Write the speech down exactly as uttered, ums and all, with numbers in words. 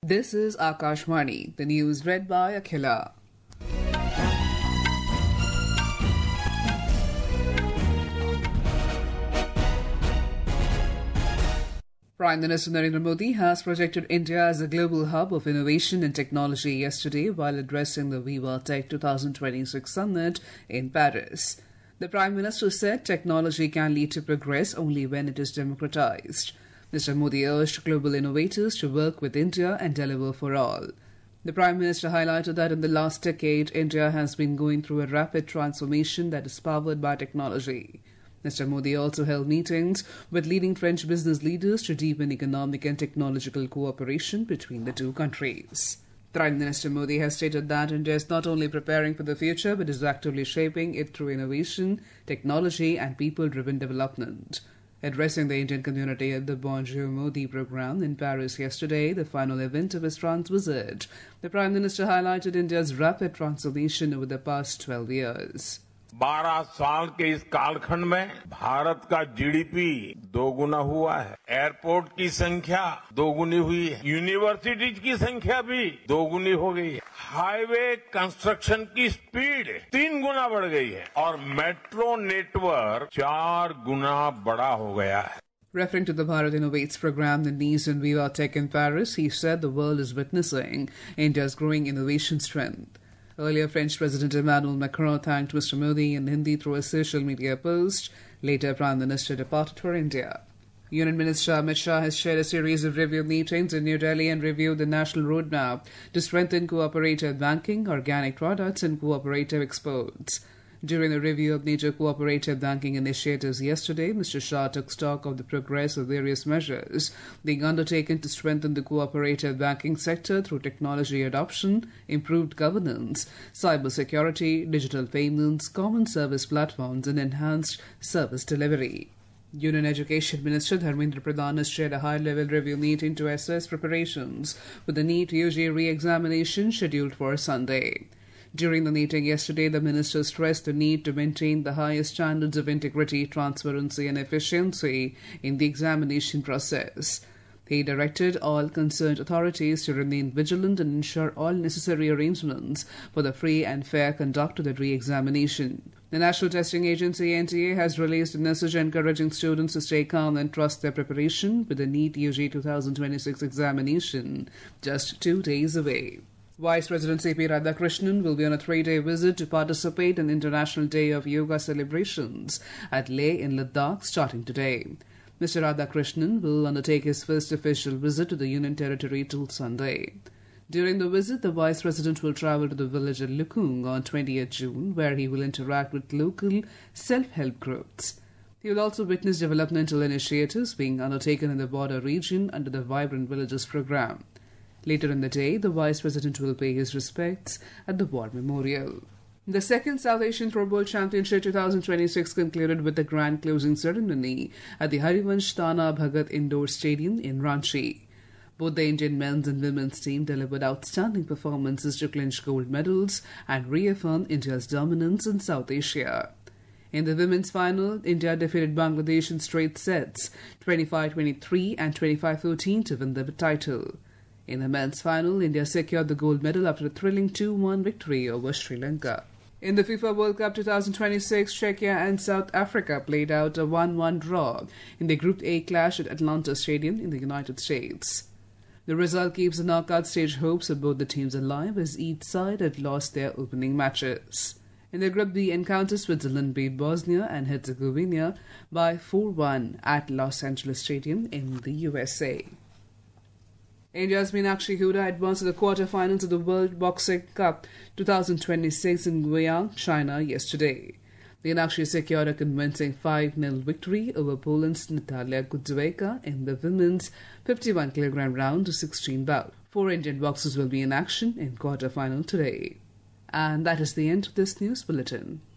This is Akashvani, the news read by Akhila. Prime Minister Narendra Modi has projected India as a global hub of innovation and technology yesterday while addressing the Viva Tech twenty twenty-six summit in Paris. The Prime Minister said technology can lead to progress only when it is democratized. Mister Modi urged global innovators to work with India and deliver for all. The Prime Minister highlighted that in the last decade, India has been going through a rapid transformation that is powered by technology. Mister Modi also held meetings with leading French business leaders to deepen economic and technological cooperation between the two countries. Prime Minister Modi has stated that India is not only preparing for the future but is actively shaping it through innovation, technology and people-driven development. Addressing the Indian community at the Bonjour Modi program in Paris yesterday, the final event of his France visit, the Prime Minister highlighted India's rapid transformation over the past twelve years. बारह साल के इस कालखंड में भारत का GDP दोगुना हुआ है, एयरपोर्ट की संख्या दोगुनी हुई है, यूनिवर्सिटीज की संख्या भी दोगुनी हो गई है, हाईवे कंस्ट्रक्शन की स्पीड तीन गुना बढ़ गई है और मेट्रो नेटवर्क चार गुना बड़ा हो गया है. Referring to the Bharat Innovates program in Nice and Viva Tech in Paris, he said the world is witnessing India's growing innovation strength. Earlier, French President Emmanuel Macron thanked Mister Modi in Hindi through a social media post. Later, Prime Minister departed for India. Union Minister Amit Shah has chaired a series of review meetings in New Delhi and reviewed the national roadmap to strengthen cooperative banking, organic products and cooperative exports. During the review of major cooperative banking initiatives yesterday, Mister Shah took stock of the progress of various measures being undertaken to strengthen the cooperative banking sector through technology adoption, improved governance, cyber security, digital payments, common service platforms, and enhanced service delivery. Union Education Minister Dharmendra Pradhan has chaired a high-level review meeting to assess preparations for the NEET U G re-examination scheduled for Sunday. During the meeting yesterday, the minister stressed the need to maintain the highest standards of integrity, transparency and efficiency in the examination process. He directed all concerned authorities to remain vigilant and ensure all necessary arrangements for the free and fair conduct of the re-examination. The National Testing Agency N T A has released a message encouraging students to stay calm and trust their preparation with the NEET U G twenty twenty-six examination just two days away. Vice President C P Radhakrishnan will be on a three-day visit to participate in International Day of Yoga celebrations at Leh in Ladakh starting today. Mister Radhakrishnan will undertake his first official visit to the Union Territory till Sunday. During the visit, the Vice President will travel to the village of Lukung on twentieth June, where he will interact with local self-help groups. He will also witness developmental initiatives being undertaken in the border region under the Vibrant Villages program. Later in the day, the Vice President will pay his respects at the War Memorial. The second South Asian Throwball Championship twenty twenty-six concluded with a grand closing ceremony at the Harivansh Tana Bhagat Indoor Stadium in Ranchi. Both the Indian men's and women's team delivered outstanding performances to clinch gold medals and reaffirm India's dominance in South Asia. In the women's final, India defeated Bangladesh in straight sets, twenty-five twenty-three and twenty-five fourteen to win the title. In the men's final, India secured the gold medal after a thrilling two one victory over Sri Lanka. In the FIFA World Cup twenty twenty-six, Czechia and South Africa played out a one one draw in the Group A clash at Atlanta Stadium in the United States. The result keeps the knockout stage hopes of both the teams alive as each side had lost their opening matches. In the Group B encounter, Switzerland beat Bosnia and Herzegovina by four one at Los Angeles Stadium in the U S A. India's Meenakshi Huda advanced to the quarter-finals of the World Boxing Cup twenty twenty-six in Guiyang, China yesterday. Meenakshi secured a convincing five nil victory over Poland's Natalia Kudzwejka in the women's fifty-one kilogram round to sixteen bout. Four Indian boxers will be in action in quarter-final today. And that is the end of this news bulletin.